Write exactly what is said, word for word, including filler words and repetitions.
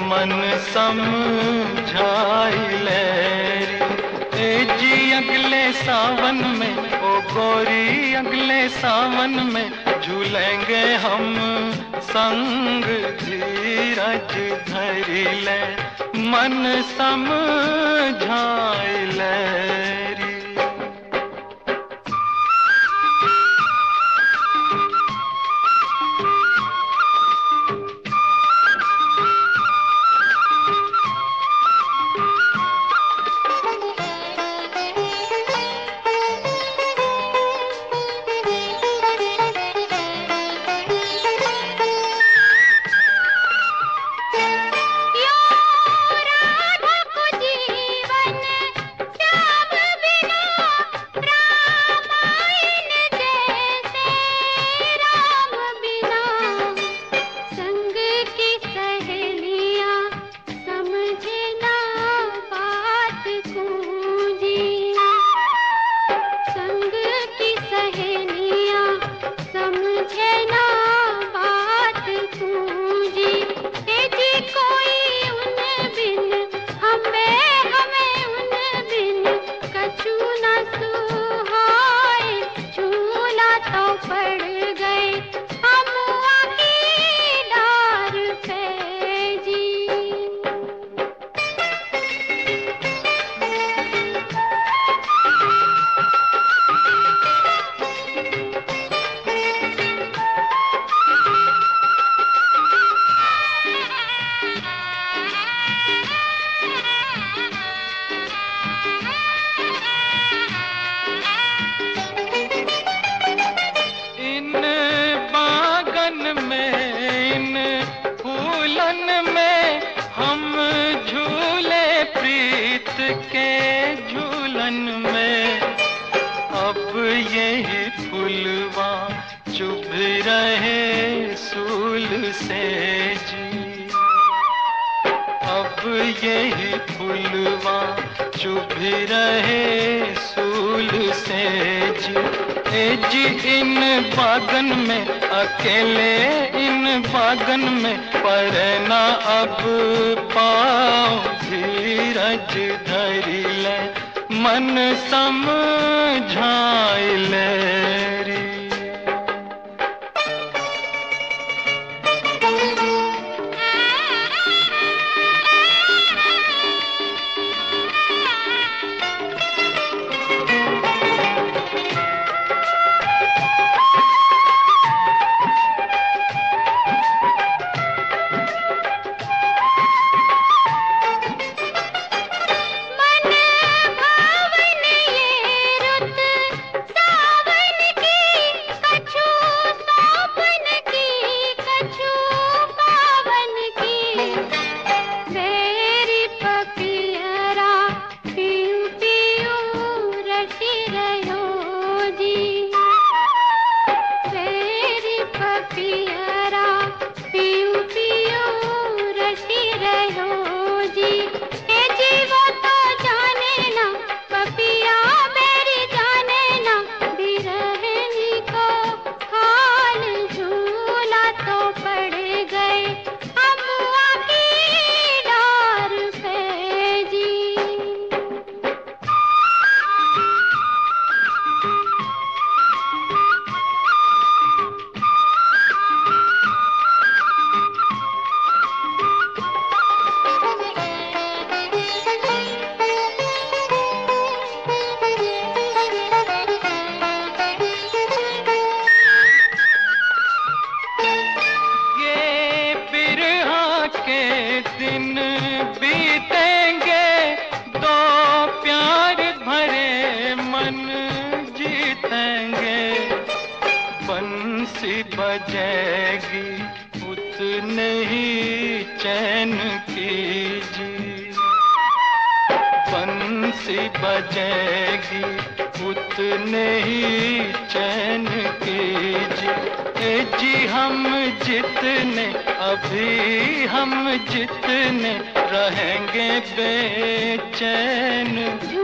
मन समझाई लेरी। ए जी अगले सावन में ओ गोरी अगले सावन में झूलेंगे हम संग धीरज धरी ले मन समझाई लेरी। के झूलन में अब यही फुलवा चुभ रहे सूल से जी। अब यही फुलवा चुभ रहे सूल से जी। ए जी इन बागन में अकेले इन बागन में पर ना अब पाओ धीरज धरी ले मन समझाई लेरी। दिन बीतेंगे दो प्यार भरे मन जीतेंगे। बंसी बजेगी उतने ही चैन की जी। बंसी बजेगी उतने ही चैन की जी। ए जी हम जितने अभी हम जितने रहेंगे बेचैन।